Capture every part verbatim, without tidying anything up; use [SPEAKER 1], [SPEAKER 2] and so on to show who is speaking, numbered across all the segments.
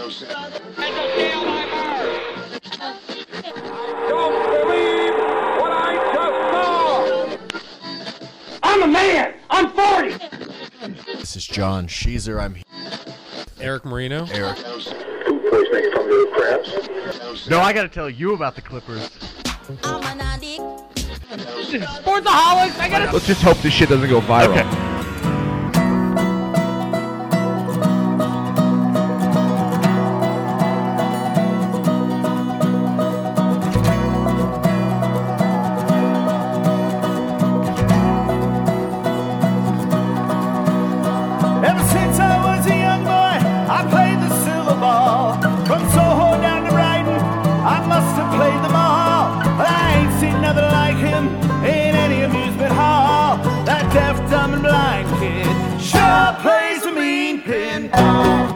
[SPEAKER 1] Don't believe what I just saw! I'm a man! I'm forty!
[SPEAKER 2] This is John Sheezer. I'm here.
[SPEAKER 3] Eric Marino.
[SPEAKER 2] Eric.
[SPEAKER 4] No, I got to tell you about the Clippers.
[SPEAKER 5] I'm an addict.
[SPEAKER 4] Sportsaholics, I gotta. Let's just hope this shit doesn't go viral. Okay.
[SPEAKER 6] Ever since I was a young boy, I played the silver ball. From Soho down to Brighton, I must have played them all. But I ain't seen nothing like him in any amusement hall. That deaf, dumb, and blind kid sure plays a mean pinball.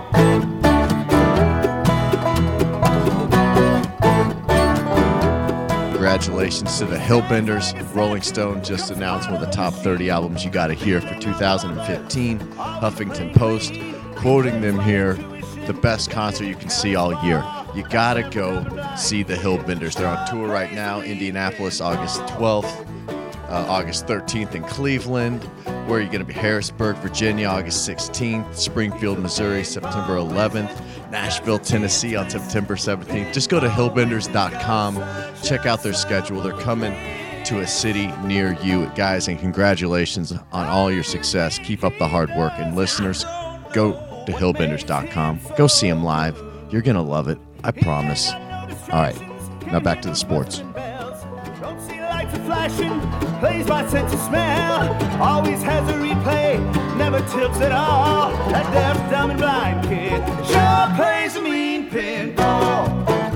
[SPEAKER 2] Congratulations to the Hillbenders. Rolling Stone just announced one of the top thirty albums you got to hear for two thousand fifteen. Huffington Post quoting them here, the best concert you can see all year. You got to go see the Hillbenders. They're on tour right now. Indianapolis, August twelfth. Uh, August thirteenth in Cleveland. Where are you going to be? Harrisburg, Virginia, August sixteenth. Springfield, Missouri, September eleventh. Nashville, Tennessee on September seventeenth. Just go to hillbenders dot com. Check out their schedule. They're coming to a city near you. Guys, and congratulations on all your success. Keep up the hard work. And listeners, go to hillbenders dot com. Go see them live. You're going to love it. I promise. All right, now back to the sports.
[SPEAKER 6] Flashing, plays by sense of smell, always has a replay, never tilts at all. That deaf, dumb, and blind kid sure plays a mean pinball.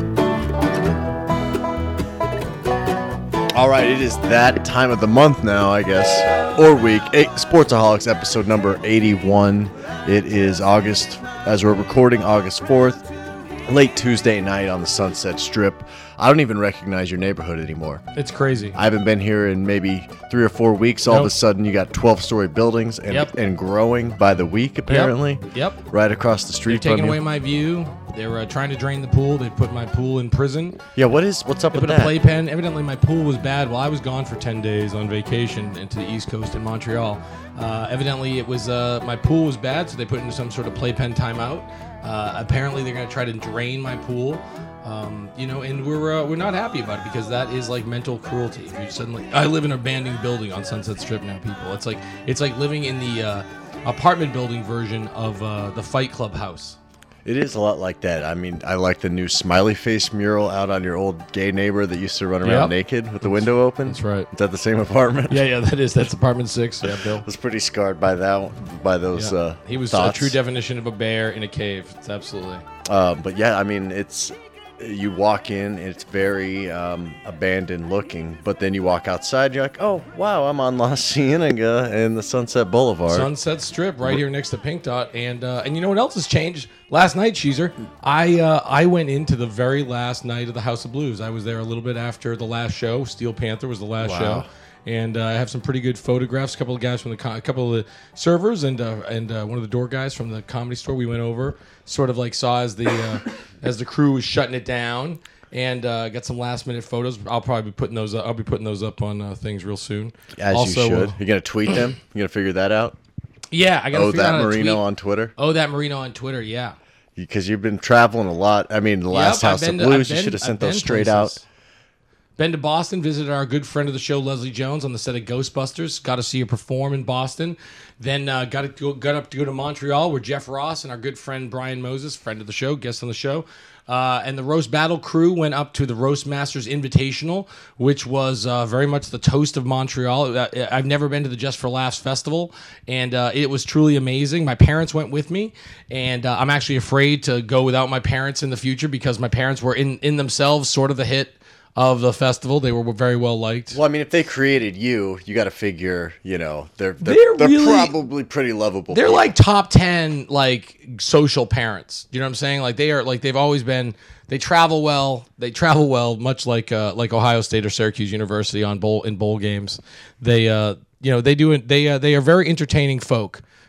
[SPEAKER 2] All right, it is that time of the month now, I guess, or week. Eight, Sportsaholics episode number eighty-one. It is August, as we're recording, August fourth. Late Tuesday night on the Sunset Strip. I don't even recognize your neighborhood anymore.
[SPEAKER 3] It's crazy.
[SPEAKER 2] I haven't been here in maybe three or four weeks. All
[SPEAKER 3] Nope.
[SPEAKER 2] of a sudden, you got twelve-story buildings and,
[SPEAKER 3] Yep.
[SPEAKER 2] and growing by the week, apparently.
[SPEAKER 3] Yep. Yep.
[SPEAKER 2] Right across the street
[SPEAKER 3] They're
[SPEAKER 2] from
[SPEAKER 3] taking
[SPEAKER 2] you.
[SPEAKER 3] away my view. They were uh, trying to drain the pool. They put my pool in prison.
[SPEAKER 2] Yeah, what is what's up
[SPEAKER 3] They
[SPEAKER 2] with
[SPEAKER 3] put
[SPEAKER 2] that?
[SPEAKER 3] a playpen. Evidently, my pool was bad while I was gone for ten days on vacation into the East Coast in Montreal. Uh, evidently, it was uh, my pool was bad, so they put it into some sort of playpen timeout. Uh, apparently, they're going to try to drain my pool. Um, you know, and we're uh, we're not happy about it because that is like mental cruelty. If you suddenly, I live in an abandoned building on Sunset Strip now. People, it's like it's like living in the uh, apartment building version of uh, the Fight Club house.
[SPEAKER 2] It is a lot like that. I mean, I like the new smiley face mural out on your old gay neighbor that used to run around
[SPEAKER 3] Yep.
[SPEAKER 2] naked with the window open.
[SPEAKER 3] That's right.
[SPEAKER 2] Is that the same apartment?
[SPEAKER 3] Yeah, yeah, that is. That's apartment six. Yeah, Bill.
[SPEAKER 2] I was pretty scarred by that, by those.
[SPEAKER 3] Yeah.
[SPEAKER 2] Uh,
[SPEAKER 3] he was
[SPEAKER 2] thoughts.
[SPEAKER 3] a true definition of a bear in a cave. It's absolutely.
[SPEAKER 2] Uh, but yeah, I mean, it's you walk in, it's very um, abandoned looking, but then you walk outside, you're like, oh wow, I'm on La Cienega and the Sunset Boulevard.
[SPEAKER 3] Sunset Strip, right here next to Pink Dot, and uh, and you know what else has changed? Last night, Sheezer, I uh, I went into the very last night of the House of Blues. I was there a little bit after the last show. Steel Panther was the last
[SPEAKER 2] Wow.
[SPEAKER 3] show. And uh, I have some pretty good photographs. A couple of guys from the, co- a couple of the servers, and uh, and uh, one of the door guys from the Comedy Store. We went over, sort of like saw as the uh, as the crew was shutting it down, and uh, got some last minute photos. I'll probably be putting those. Up, I'll be putting those up on uh, things real soon.
[SPEAKER 2] As
[SPEAKER 3] also,
[SPEAKER 2] you should.
[SPEAKER 3] uh,
[SPEAKER 2] You're gonna tweet them. You're gonna figure that out.
[SPEAKER 3] yeah, I got to
[SPEAKER 2] Oh,
[SPEAKER 3] figure
[SPEAKER 2] that
[SPEAKER 3] out how to
[SPEAKER 2] Marino
[SPEAKER 3] tweet.
[SPEAKER 2] on Twitter.
[SPEAKER 3] Oh, that Marino on Twitter. Yeah.
[SPEAKER 2] Because you've been traveling a lot. I mean, the last
[SPEAKER 3] Yep, I've
[SPEAKER 2] House of
[SPEAKER 3] been to-
[SPEAKER 2] Blues,
[SPEAKER 3] I've
[SPEAKER 2] you should
[SPEAKER 3] been-
[SPEAKER 2] have sent
[SPEAKER 3] I've
[SPEAKER 2] those
[SPEAKER 3] been
[SPEAKER 2] straight
[SPEAKER 3] places.
[SPEAKER 2] out.
[SPEAKER 3] Been to Boston, visited our good friend of the show, Leslie Jones, on the set of Ghostbusters. Got to see her perform in Boston. Then uh, got to go, got up to go to Montreal, where Jeff Ross and our good friend Brian Moses, friend of the show, guest on the show, uh, and the Roast Battle crew went up to the Roast Masters Invitational, which was uh, very much the toast of Montreal. Uh, I've never been to the Just for Laughs festival, and uh, it was truly amazing. My parents went with me, and uh, I'm actually afraid to go without my parents in the future because my parents were in, in themselves sort of the hit of the festival. They were very well liked.
[SPEAKER 2] Well, I mean, if they created you, you got to figure, you know, they're they're,
[SPEAKER 3] They're
[SPEAKER 2] they're,
[SPEAKER 3] really-
[SPEAKER 2] probably pretty lovable.
[SPEAKER 3] They're
[SPEAKER 2] people.
[SPEAKER 3] like top ten like social parents. You know what I'm saying? Like they are like they've always been. They travel well. They travel well, much like uh, like Ohio State or Syracuse University on bowl in bowl games. They uh, you know they do it. They uh, they are very entertaining folk.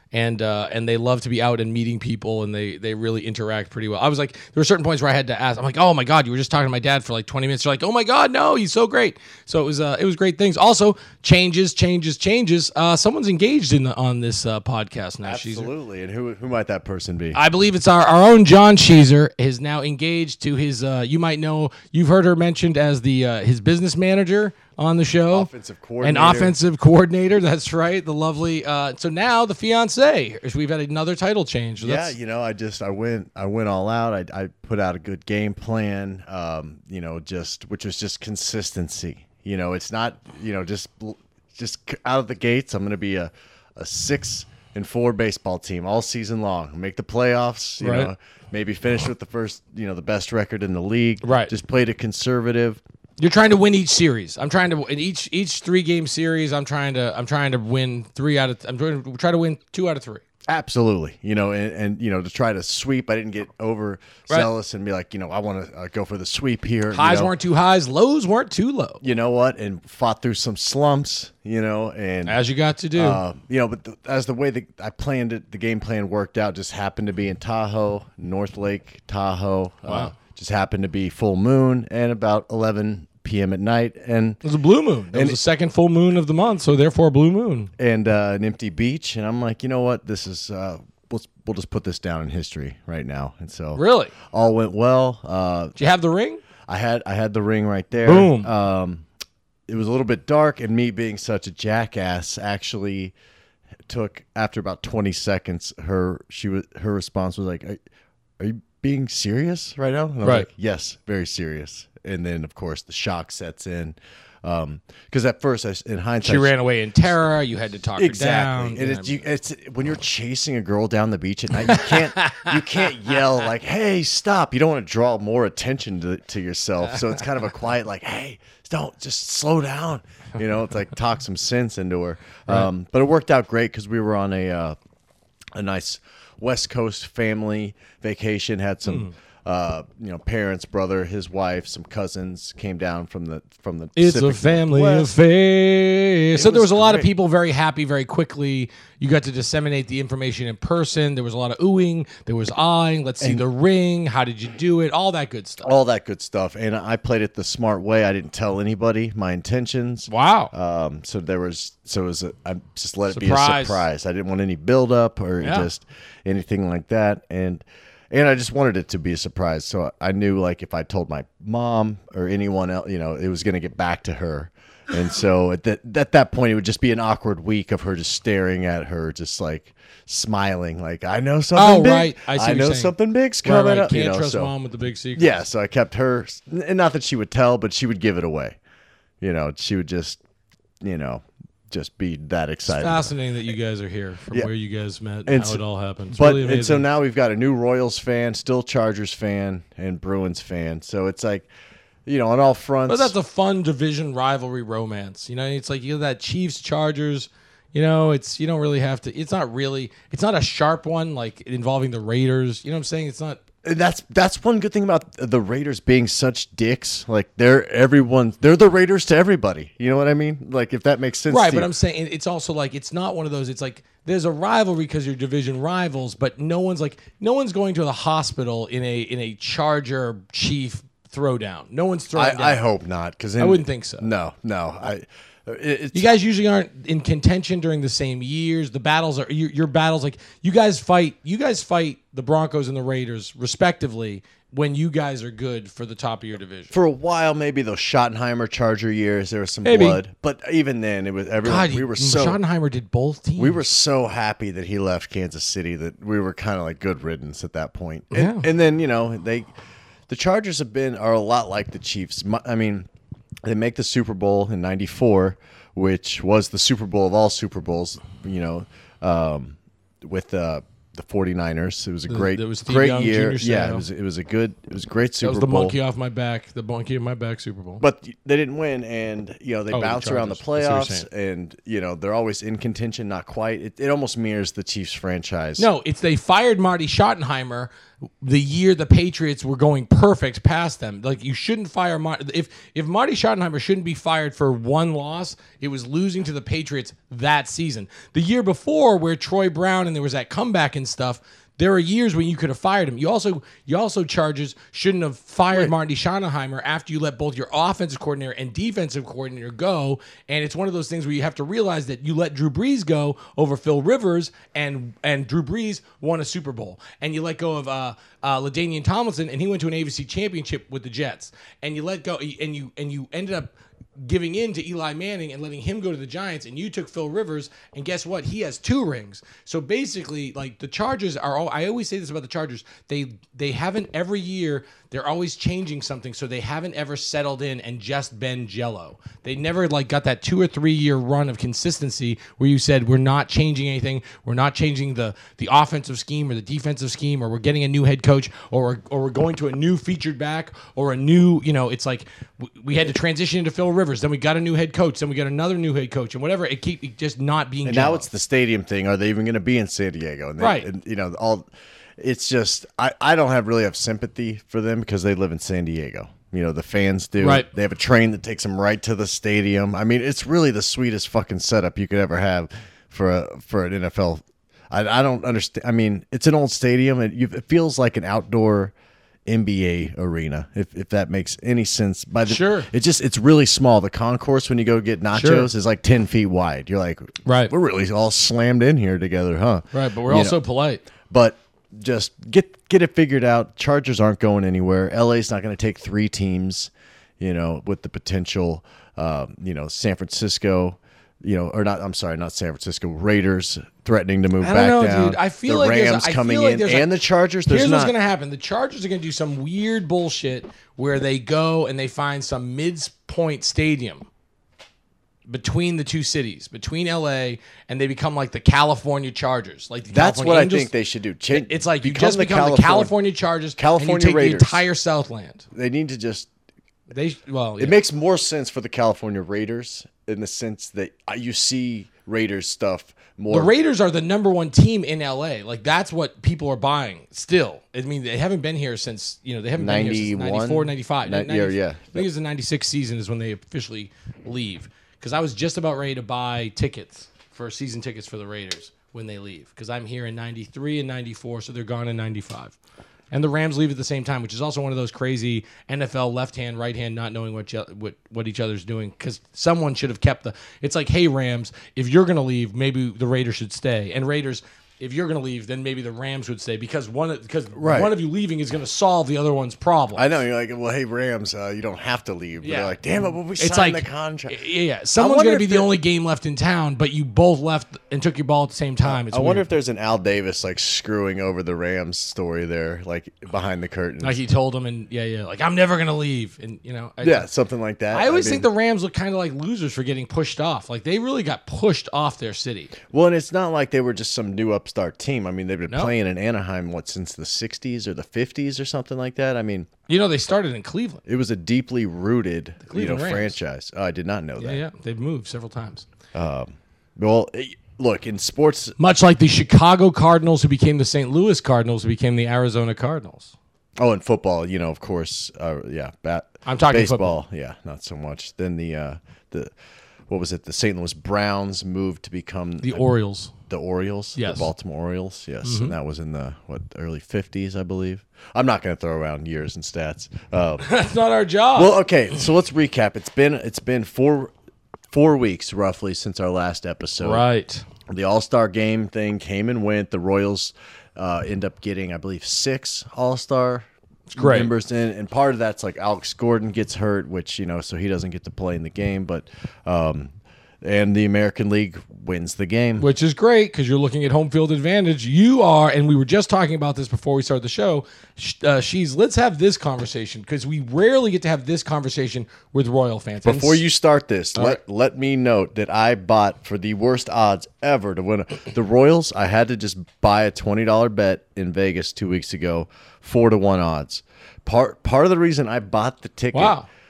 [SPEAKER 3] And uh, and they love to be out and meeting people, and they they really interact pretty well. I was like, there were certain points where I had to ask. I'm like, oh my god, you were just talking to my dad for like twenty minutes. You're like, oh my god, no, he's so great. So it was uh, it was great things. Also, changes, changes, changes. Uh, someone's engaged in the, on this uh, podcast now.
[SPEAKER 2] Absolutely, and who who might that person be?
[SPEAKER 3] I believe it's our, our own John Sheezer is now engaged to his. Uh, you might know, you've heard her mentioned as the uh, his business manager on the show,
[SPEAKER 2] offensive coordinator,
[SPEAKER 3] an offensive coordinator. That's right, the lovely. Uh, so now the fiance. We've had another title change. So
[SPEAKER 2] yeah,
[SPEAKER 3] that's-
[SPEAKER 2] you know, I just I went I went all out. I I put out a good game plan. Um, you know, just which was just consistency. You know, it's not you know just just out of the gates. I'm going to be a a six and four baseball team all season long. Make the playoffs. You
[SPEAKER 3] Right.
[SPEAKER 2] know, maybe finish with the first you know the best record in the league.
[SPEAKER 3] Right.
[SPEAKER 2] Just played it conservative.
[SPEAKER 3] You're trying to win each series. I'm trying to in each each three game series. I'm trying to I'm trying to win three out of. I'm trying to try to win two out of three.
[SPEAKER 2] Absolutely, you know, and, and you know to try to sweep. I didn't get overzealous and be like, you know, I want to uh, go for the sweep here.
[SPEAKER 3] Highs
[SPEAKER 2] you know?
[SPEAKER 3] weren't too highs, lows weren't too low.
[SPEAKER 2] You know what? And fought through some slumps. You know, and
[SPEAKER 3] As you got to do.
[SPEAKER 2] uh, you know, but the, as the way that I planned it, the game plan worked out. Just happened to be in Tahoe, North Lake Tahoe.
[SPEAKER 3] Wow.
[SPEAKER 2] Uh, just happened to be full moon and about eleven p.m. at night, and
[SPEAKER 3] It was a blue moon. It was
[SPEAKER 2] And-
[SPEAKER 3] the second full moon of the month, so therefore a blue moon.
[SPEAKER 2] and uh, an empty beach. And I'm like, you know what? This is. Uh, We'll, we'll just put this down in history right now, and so
[SPEAKER 3] Really?
[SPEAKER 2] all went well. Uh,
[SPEAKER 3] Did you have the ring?
[SPEAKER 2] I had I had the ring right there.
[SPEAKER 3] Boom.
[SPEAKER 2] Um, it was a little bit dark, and me being such a jackass actually took after about twenty seconds. Her she was her response was like, "Are, are you being serious right now?" And I was
[SPEAKER 3] Right.
[SPEAKER 2] like, "Yes, very serious." And then of course the shock sets in because at first I, in hindsight
[SPEAKER 3] She ran away in terror. You had to talk
[SPEAKER 2] exactly,
[SPEAKER 3] her down.
[SPEAKER 2] and it's, you, it's when you're chasing a girl down the beach at night, you can't you can't yell like, "Hey, stop!" You don't want to draw more attention to to yourself, so it's kind of a quiet like, "Hey, don't just slow down." You know, it's like talk some sense into her. Um, but it worked out great because we were on a uh, a nice West Coast family vacation. Had some.
[SPEAKER 3] Hmm.
[SPEAKER 2] Uh, you know, parents, brother, his wife, some cousins came down from the from the.
[SPEAKER 3] It's a
[SPEAKER 2] Pacific
[SPEAKER 3] family
[SPEAKER 2] Northwest.
[SPEAKER 3] affair. So there
[SPEAKER 2] was
[SPEAKER 3] was a lot of
[SPEAKER 2] great.
[SPEAKER 3] people very happy very quickly. You got to disseminate the information in person. There was a lot of oohing. There was eyeing. Let's see the ring. How did you do it? All that good stuff.
[SPEAKER 2] all that good stuff. And I played it the smart way. I didn't tell anybody my intentions.
[SPEAKER 3] Wow.
[SPEAKER 2] Um, so there was, so it was, a, I just let it be
[SPEAKER 3] Surprise.
[SPEAKER 2] a surprise. I didn't want any build up or
[SPEAKER 3] Yeah.
[SPEAKER 2] just anything like that. And, and I just wanted it to be a surprise. So I knew like if I told my mom or anyone else, you know, it was going to get back to her. And so at that, at that point, it would just be an awkward week of her just staring at her, just like smiling, like, I know something
[SPEAKER 3] Oh,
[SPEAKER 2] big.
[SPEAKER 3] right. I see what you're
[SPEAKER 2] know
[SPEAKER 3] saying.
[SPEAKER 2] something big's
[SPEAKER 3] Right,
[SPEAKER 2] coming
[SPEAKER 3] right.
[SPEAKER 2] up.
[SPEAKER 3] Can't
[SPEAKER 2] you know,
[SPEAKER 3] trust
[SPEAKER 2] so-
[SPEAKER 3] mom with the big secrets.
[SPEAKER 2] yeah, so I kept her, and not that she would tell, but she would give it away. You know, she would just, you know, just be that excited.
[SPEAKER 3] Fascinating that you guys are here from
[SPEAKER 2] Yeah.
[SPEAKER 3] where you guys met and
[SPEAKER 2] And
[SPEAKER 3] how
[SPEAKER 2] so-
[SPEAKER 3] it all happened. It's
[SPEAKER 2] But
[SPEAKER 3] really
[SPEAKER 2] and so
[SPEAKER 3] amazing.
[SPEAKER 2] now we've got a new Royals fan, still Chargers fan, and Bruins fan. So it's like, you know, on all fronts.
[SPEAKER 3] But that's a fun division rivalry romance. You know, it's like you know that Chiefs Chargers. You know, it's you don't really have to. It's not really. It's not a sharp one like involving the Raiders. You know what I'm saying? It's not.
[SPEAKER 2] that's that's one good thing about the Raiders being such dicks. Like they're everyone, they're the Raiders to everybody. You know what I mean? Like if that makes sense.
[SPEAKER 3] Right,
[SPEAKER 2] to
[SPEAKER 3] but
[SPEAKER 2] you.
[SPEAKER 3] I'm saying it's also like it's not one of those. It's like there's a rivalry because you're division rivals, but no one's like no one's going to the hospital in a in a Charger Chief throwdown. No one's throwing. down.
[SPEAKER 2] I, I hope not, because
[SPEAKER 3] I wouldn't think so.
[SPEAKER 2] No, no. I. It, it's,
[SPEAKER 3] You guys usually aren't in contention during the same years. The battles are your, your battles like you guys fight. You guys fight the Broncos and the Raiders respectively when you guys are good for the top of your division.
[SPEAKER 2] for a while, maybe those Schottenheimer Charger years, there was some
[SPEAKER 3] Maybe.
[SPEAKER 2] blood, but even then, it was everyone.
[SPEAKER 3] God,
[SPEAKER 2] we were so
[SPEAKER 3] Schottenheimer did both teams.
[SPEAKER 2] we were so happy that he left Kansas City that we were kind of like good riddance at that point. And,
[SPEAKER 3] Yeah.
[SPEAKER 2] and then you know they, the Chargers have been are a lot like the Chiefs. My- I mean, they make the Super Bowl in ninety-four, which was the Super Bowl of all Super Bowls. You know, um, with uh, the 49ers. It was a great,
[SPEAKER 3] there was Steve
[SPEAKER 2] great
[SPEAKER 3] Young,
[SPEAKER 2] year.
[SPEAKER 3] Junior
[SPEAKER 2] Yeah,
[SPEAKER 3] Seau.
[SPEAKER 2] it was it was a good, it was a great Super
[SPEAKER 3] That was the
[SPEAKER 2] Bowl.
[SPEAKER 3] monkey off my back. The monkey on my back Super Bowl.
[SPEAKER 2] But they didn't win, and you know they
[SPEAKER 3] Oh, the
[SPEAKER 2] bounce around the
[SPEAKER 3] Chargers. I see
[SPEAKER 2] playoffs,
[SPEAKER 3] what you're
[SPEAKER 2] and you know they're always in contention, not quite. It, it almost mirrors the Chiefs franchise.
[SPEAKER 3] No, it's they fired Marty Schottenheimer the year the Patriots were going perfect past them. Like, you shouldn't fire Mar- if if Marty Schottenheimer shouldn't be fired for one loss, it was losing to the Patriots that season. The year before, where Troy Brown and there was that comeback and stuff, there are years when you could have fired him. You also, you also Chargers shouldn't have fired right. Marty Schottenheimer after you let both your offensive coordinator and defensive coordinator go. And it's one of those things where you have to realize that you let Drew Brees go over Phil Rivers, and and Drew Brees won a Super Bowl. And you let go of uh, uh, LaDainian Tomlinson, and he went to an A F C Championship with the Jets. And you let go, and you and you ended up giving in to Eli Manning and letting him go to the Giants, and you took Phil Rivers, and guess what? He has two rings. So basically, like, the Chargers are all, I always say this about the Chargers, they they haven't every year, they're always changing something, so they haven't ever settled in and just been jello. They never like got that two or three year run of consistency where you said, we're not changing anything, we're not changing the the offensive scheme or the defensive scheme, or we're getting a new head coach, or we're, or we're going to a new featured back, or a new, you know, it's like we had to transition into Phil Rivers, then we got a new head coach, then we got another new head coach, and whatever. It keep it just not being.
[SPEAKER 2] And
[SPEAKER 3] jello.
[SPEAKER 2] now it's the stadium thing. Are they even going to be in San Diego? And they,
[SPEAKER 3] right.
[SPEAKER 2] And, you know, all. It's just I, I don't have really have sympathy for them because they live in San Diego. You know, the fans do.
[SPEAKER 3] Right.
[SPEAKER 2] They have a train that takes them right to the stadium. I mean, it's really the sweetest fucking setup you could ever have for a for an N F L. I, I don't understand. I mean, it's an old stadium. It, you, it feels like an outdoor N B A arena, if if that makes any sense. By the,
[SPEAKER 3] sure.
[SPEAKER 2] It just it's really small. The concourse when you go get nachos
[SPEAKER 3] sure.
[SPEAKER 2] is like ten feet wide. You're like,
[SPEAKER 3] right.
[SPEAKER 2] We're really all slammed in here together, huh?
[SPEAKER 3] Right, but we're
[SPEAKER 2] you
[SPEAKER 3] also
[SPEAKER 2] know.
[SPEAKER 3] polite.
[SPEAKER 2] But just get get it figured out. Chargers aren't going anywhere. L A's not going to take three teams, you know, with the potential, uh, you know, San Francisco, you know, or not. I'm sorry, not San Francisco. Raiders threatening to move
[SPEAKER 3] I don't
[SPEAKER 2] back
[SPEAKER 3] know,
[SPEAKER 2] down.
[SPEAKER 3] dude. I feel
[SPEAKER 2] the
[SPEAKER 3] like there's a-
[SPEAKER 2] Rams
[SPEAKER 3] I
[SPEAKER 2] coming
[SPEAKER 3] feel like
[SPEAKER 2] in,
[SPEAKER 3] there's a-
[SPEAKER 2] and the Chargers. There's
[SPEAKER 3] Here's
[SPEAKER 2] not.
[SPEAKER 3] what's going to happen. The Chargers are going to do some weird bullshit where they go and they find some midpoint stadium between the two cities, between L A, and they become like the California Chargers. Like the
[SPEAKER 2] That's
[SPEAKER 3] California
[SPEAKER 2] what
[SPEAKER 3] Angels.
[SPEAKER 2] I think they should do. Ch-
[SPEAKER 3] It's like you
[SPEAKER 2] become
[SPEAKER 3] just
[SPEAKER 2] the
[SPEAKER 3] become the
[SPEAKER 2] California-
[SPEAKER 3] California Chargers,
[SPEAKER 2] California
[SPEAKER 3] and you take
[SPEAKER 2] Raiders.
[SPEAKER 3] the entire Southland.
[SPEAKER 2] They need to just.
[SPEAKER 3] They well, yeah.
[SPEAKER 2] It makes more sense for the California Raiders in the sense that you see Raiders stuff more.
[SPEAKER 3] The Raiders are the number one team in L A. Like, that's what people are buying still. I mean, they haven't been here since, you know, they haven't been here since
[SPEAKER 2] ninety-one?
[SPEAKER 3] ninety-four, ninety-five.
[SPEAKER 2] Ni-
[SPEAKER 3] ninety,
[SPEAKER 2] yeah, yeah.
[SPEAKER 3] I think it's the ninety-six season is when they officially leave. Because I was just about ready to buy tickets for season tickets for the Raiders when they leave. Because I'm here in ninety-three and ninety-four, so they're gone in ninety-five. And the Rams leave at the same time, which is also one of those crazy N F L left hand, right hand, not knowing what what what each other's doing. Because someone should have kept the. It's like, hey Rams, if you're gonna leave, maybe the Raiders should stay. And Raiders, if you're gonna leave, then maybe the Rams would stay because one because
[SPEAKER 2] Right.
[SPEAKER 3] one of you leaving is gonna solve the other one's problem.
[SPEAKER 2] I know you're like, well, hey Rams, uh, you don't have to leave. But
[SPEAKER 3] Yeah.
[SPEAKER 2] they're like, damn it, but we
[SPEAKER 3] It's
[SPEAKER 2] signed
[SPEAKER 3] like
[SPEAKER 2] the contract.
[SPEAKER 3] Yeah, yeah. Someone's
[SPEAKER 2] wonder
[SPEAKER 3] gonna be
[SPEAKER 2] if
[SPEAKER 3] the
[SPEAKER 2] the-
[SPEAKER 3] only game left in town, but you both left and took your ball at the same time. It's
[SPEAKER 2] I wonder
[SPEAKER 3] weird.
[SPEAKER 2] if there's an Al Davis like screwing over the Rams story there, like behind the curtain.
[SPEAKER 3] like he told him, and yeah, yeah, like I'm never gonna leave, and you know, I,
[SPEAKER 2] yeah, something like that.
[SPEAKER 3] I always
[SPEAKER 2] mean-
[SPEAKER 3] think the Rams look kind of like losers for getting pushed off. Like they really got pushed off their city.
[SPEAKER 2] Well, and it's not like they were just some new upstart team. I mean, they've been
[SPEAKER 3] No.
[SPEAKER 2] playing in Anaheim what since the sixties or the fifties or something like that. I mean,
[SPEAKER 3] You know, they started in Cleveland.
[SPEAKER 2] it was a deeply rooted, you know,
[SPEAKER 3] Cleveland Rams.
[SPEAKER 2] franchise. Oh, I did not know
[SPEAKER 3] Yeah,
[SPEAKER 2] that.
[SPEAKER 3] yeah, they've moved several times.
[SPEAKER 2] Well, eh, look, in sports,
[SPEAKER 3] Much like the Chicago Cardinals, who became the Saint Louis Cardinals, who became the Arizona Cardinals.
[SPEAKER 2] oh, in football, you know, of course, uh, yeah, bat.
[SPEAKER 3] I'm talking
[SPEAKER 2] baseball, yeah, not so much. Then the uh, the what was it? The Saint Louis Browns moved to become
[SPEAKER 3] The Orioles.
[SPEAKER 2] the Orioles,
[SPEAKER 3] Yes.
[SPEAKER 2] the Baltimore Orioles, yes,
[SPEAKER 3] Mm-hmm.
[SPEAKER 2] and that was in the what early fifties, I believe. I'm not going to throw around years and stats. Uh,
[SPEAKER 3] That's not our job.
[SPEAKER 2] well, okay, so let's recap. It's been it's been four four weeks roughly since our last episode.
[SPEAKER 3] right.
[SPEAKER 2] The All Star Game thing came and went. The Royals uh, end up getting, I believe, six All Star
[SPEAKER 3] great.
[SPEAKER 2] members in, and part of that's like Alex Gordon gets hurt, which you know, so he doesn't get to play in the game. But um, and the American League wins the game.
[SPEAKER 3] Which is great because you're looking at home field advantage. You are, and we were just talking about this before we started the show. Sh- Uh, she's let's have this conversation because we rarely get to have this conversation with Royal fans. And
[SPEAKER 2] Before you start this, let
[SPEAKER 3] right.
[SPEAKER 2] let me note that I bought for the worst odds ever to win a, the Royals. I had to just buy a twenty dollar bet in Vegas two weeks ago, four to one odds. Part part of the reason I bought the ticket
[SPEAKER 3] Wow.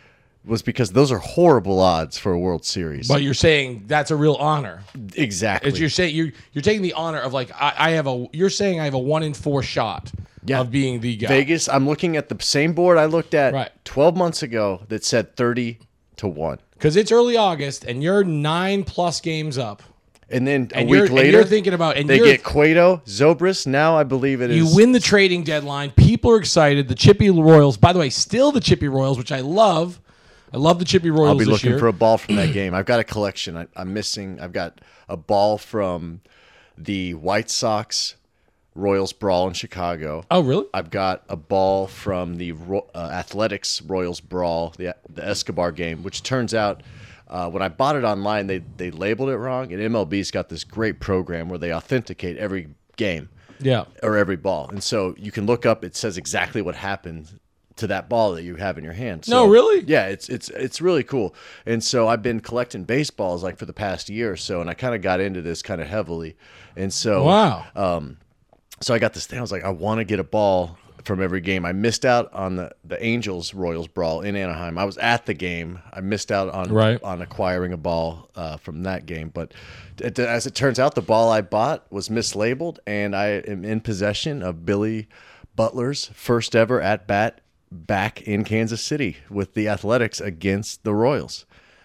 [SPEAKER 2] was because those are horrible odds for a World Series.
[SPEAKER 3] But you're saying that's a real honor.
[SPEAKER 2] Exactly.
[SPEAKER 3] It's, you're saying you're you're taking the honor of like I, I have a. You're saying I have a one in four shot
[SPEAKER 2] Yeah.
[SPEAKER 3] of being the guy.
[SPEAKER 2] Vegas, I'm looking at the same board I looked at
[SPEAKER 3] Right.
[SPEAKER 2] twelve months ago that said thirty to one.
[SPEAKER 3] Because it's early August and you're nine plus games up.
[SPEAKER 2] And then a
[SPEAKER 3] And
[SPEAKER 2] week
[SPEAKER 3] you're- and
[SPEAKER 2] later,
[SPEAKER 3] you're thinking about- and
[SPEAKER 2] they
[SPEAKER 3] you're-
[SPEAKER 2] get Cueto, Zobrist. Now I believe it is.
[SPEAKER 3] You win the trading deadline. People are excited. The Chippy Royals, by the way, still the Chippy Royals, which I love. I love the Chippy Royals
[SPEAKER 2] I'll be
[SPEAKER 3] this
[SPEAKER 2] looking
[SPEAKER 3] year.
[SPEAKER 2] for a ball from that game. I've got a collection. I, I'm missing. I've got a ball from the White Sox Royals brawl in Chicago.
[SPEAKER 3] Oh, really?
[SPEAKER 2] I've got a ball from the Ro- uh, Athletics Royals brawl, the the Escobar game, which turns out uh, when I bought it online, they they labeled it wrong. And M L B's got this great program where they authenticate every game
[SPEAKER 3] Yeah.
[SPEAKER 2] or every ball, and so you can look up. It says exactly what happened to that ball that you have in your hand. So,
[SPEAKER 3] No, really?
[SPEAKER 2] Yeah, it's it's it's really cool. And so I've been collecting baseballs like for the past year or so, and I kind of got into this kind of heavily. And so
[SPEAKER 3] Wow.
[SPEAKER 2] um, so I got this thing. I was like, I want to get a ball from every game. I missed out on the, the Angels Royals brawl in Anaheim. I was at the game. I missed out on
[SPEAKER 3] Right.
[SPEAKER 2] on acquiring a ball uh, from that game. But it, as it turns out, the ball I bought was mislabeled, and I am in possession of Billy Butler's first ever at bat back in Kansas City with the Athletics against the Royals.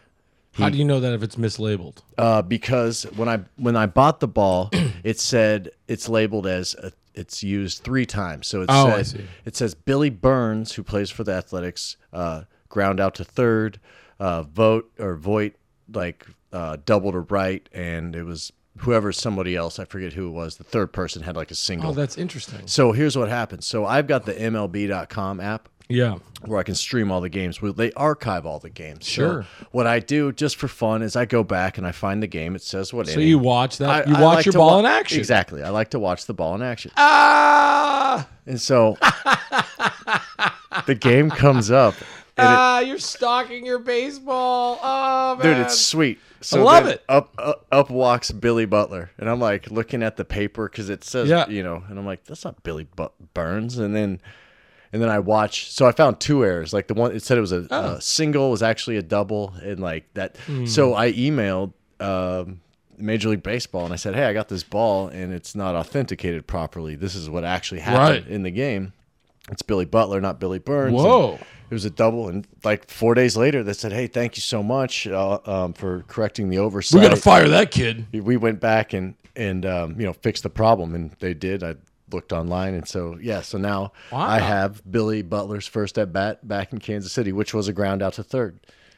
[SPEAKER 3] How do you know that if it's mislabeled?
[SPEAKER 2] Uh, because when I when I bought the ball, it said it's labeled as a, it's used three times. So it
[SPEAKER 3] Oh, I
[SPEAKER 2] says
[SPEAKER 3] see.
[SPEAKER 2] it says Billy Burns, who plays for the Athletics, uh, ground out to third, uh, vote or Voit like uh, double to right, and it was whoever somebody else, I forget who it was. The third person had like a single.
[SPEAKER 3] Oh, that's interesting.
[SPEAKER 2] So here's what happens. So I've got the M L B dot com app
[SPEAKER 3] Yeah.
[SPEAKER 2] where I can stream all the games. Well, they archive all the games.
[SPEAKER 3] Sure.
[SPEAKER 2] So what I do just for fun is I go back and I find the game. It says what
[SPEAKER 3] So
[SPEAKER 2] inning.
[SPEAKER 3] you watch that.
[SPEAKER 2] I-
[SPEAKER 3] you
[SPEAKER 2] I
[SPEAKER 3] watch
[SPEAKER 2] like
[SPEAKER 3] your
[SPEAKER 2] to
[SPEAKER 3] ball
[SPEAKER 2] wa-
[SPEAKER 3] in action.
[SPEAKER 2] Exactly. I like to watch the ball in action.
[SPEAKER 3] Ah,
[SPEAKER 2] And so the game comes up. And
[SPEAKER 3] ah, you're stalking your baseball. Oh,
[SPEAKER 2] it,
[SPEAKER 3] man.
[SPEAKER 2] dude, it's sweet. So
[SPEAKER 3] I love
[SPEAKER 2] then
[SPEAKER 3] it.
[SPEAKER 2] Up, up up walks Billy Butler. And I'm like looking at the paper because it says,
[SPEAKER 3] Yeah.
[SPEAKER 2] you know, and I'm like, that's not Billy Bu- Burns. And then and then I watch. So I found two errors. Like the one, it said it was a,
[SPEAKER 3] Oh.
[SPEAKER 2] a single, was actually a double. And like that.
[SPEAKER 3] Hmm.
[SPEAKER 2] So I emailed um, Major League Baseball and I said, hey, I got this ball and it's not authenticated properly. This is what actually happened
[SPEAKER 3] Right.
[SPEAKER 2] in the game. It's Billy Butler, not Billy Burns.
[SPEAKER 3] Whoa.
[SPEAKER 2] And it was a double. And like four days later, they said, hey, thank you so much uh, um, for correcting the oversight.
[SPEAKER 3] We got to fire that kid.
[SPEAKER 2] We went back and, and um, you know, fixed the problem. And they did. I looked online. And so, yeah, so now
[SPEAKER 3] Wow.
[SPEAKER 2] I have Billy Butler's first at bat back in Kansas City, which was a ground out to third.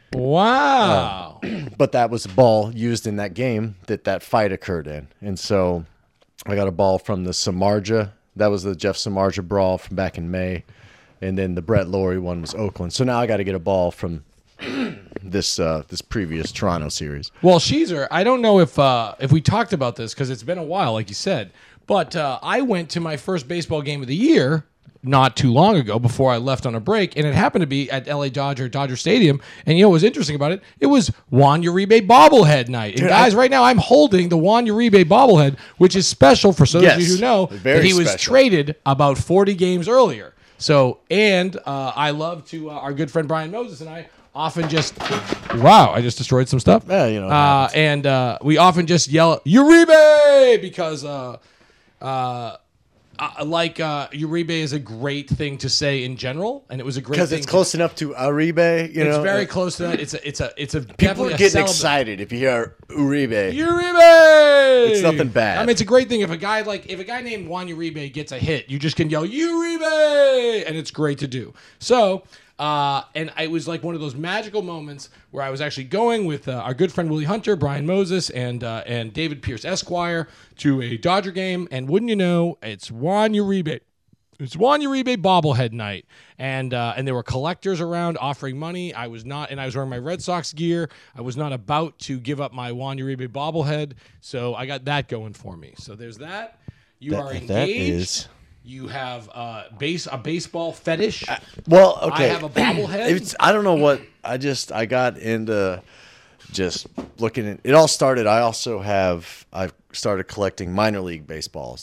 [SPEAKER 3] Wow.
[SPEAKER 2] But that was the ball used in that game that that fight occurred in. And so I got a ball from the Samardzija. That was the Jeff Samardzija brawl from back in May. And then the Brett Lawrie one was Oakland. So now I got to get a ball from this uh, this previous Toronto series.
[SPEAKER 3] Well, Sheezer, I don't know if uh, if we talked about this because it's been a while, like you said. But uh, I went to my first baseball game of the year not too long ago before I left on a break, and it happened to be at L A Dodger Dodger Stadium. And you know what was interesting about it? It was Juan Uribe bobblehead night. And
[SPEAKER 2] Dude,
[SPEAKER 3] guys,
[SPEAKER 2] I-
[SPEAKER 3] right now I'm holding the Juan Uribe bobblehead, which is special for those of
[SPEAKER 2] Yes,
[SPEAKER 3] you who know
[SPEAKER 2] very
[SPEAKER 3] that he was
[SPEAKER 2] special.
[SPEAKER 3] traded about forty games earlier. So, and uh, I love to, uh, our good friend Brian Moses and I often just, wow, I just destroyed some stuff.
[SPEAKER 2] Yeah, you know, it
[SPEAKER 3] Uh,
[SPEAKER 2] happens.
[SPEAKER 3] and uh, we often just yell Uribe because uh, uh, uh, like uh, Uribe is a great thing to say in general, and it was a great
[SPEAKER 2] Because
[SPEAKER 3] thing
[SPEAKER 2] it's
[SPEAKER 3] to-
[SPEAKER 2] close enough to Uribe, you
[SPEAKER 3] It's
[SPEAKER 2] know.
[SPEAKER 3] very
[SPEAKER 2] uh,
[SPEAKER 3] close to that. It's a it's a it's a
[SPEAKER 2] People
[SPEAKER 3] definitely
[SPEAKER 2] are
[SPEAKER 3] a
[SPEAKER 2] getting
[SPEAKER 3] celebra-
[SPEAKER 2] excited if you hear Uribe.
[SPEAKER 3] Uribe.
[SPEAKER 2] It's nothing bad.
[SPEAKER 3] I mean, it's a great thing if a guy like if a guy named Juan Uribe gets a hit, you just can yell Uribe, and it's great to do. So, uh, and it was like one of those magical moments where I was actually going with uh, our good friend Willie Hunter, Brian Moses, and uh, and David Pierce Esquire to a Dodger game, and wouldn't you know, it's Juan Uribe. It's Juan Uribe bobblehead night, and uh, and there were collectors around offering money. I was not, and I was wearing my Red Sox gear. I was not about to give up my Juan Uribe bobblehead, so I got that going for me. So there's that. You
[SPEAKER 2] That-
[SPEAKER 3] are engaged.
[SPEAKER 2] that is-
[SPEAKER 3] You have uh, base a baseball fetish.
[SPEAKER 2] Well, okay.
[SPEAKER 3] I have a bobblehead.
[SPEAKER 2] It's, I don't know what I just I got into just looking at it all started. I also have I've started collecting minor league baseballs.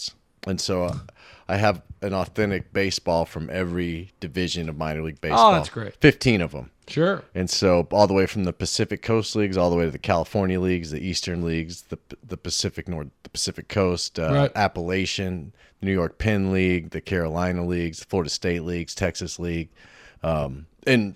[SPEAKER 2] and so uh, I have an authentic baseball from every division of minor league baseball.
[SPEAKER 3] Oh, that's great.
[SPEAKER 2] Fifteen of them.
[SPEAKER 3] Sure.
[SPEAKER 2] And so all the way from the Pacific Coast leagues, all the way to the California leagues, the Eastern leagues, the the Pacific North, the Pacific Coast, uh,
[SPEAKER 3] Right.
[SPEAKER 2] Appalachian, the New York Penn League, the Carolina leagues, the Florida State leagues, Texas League, um, and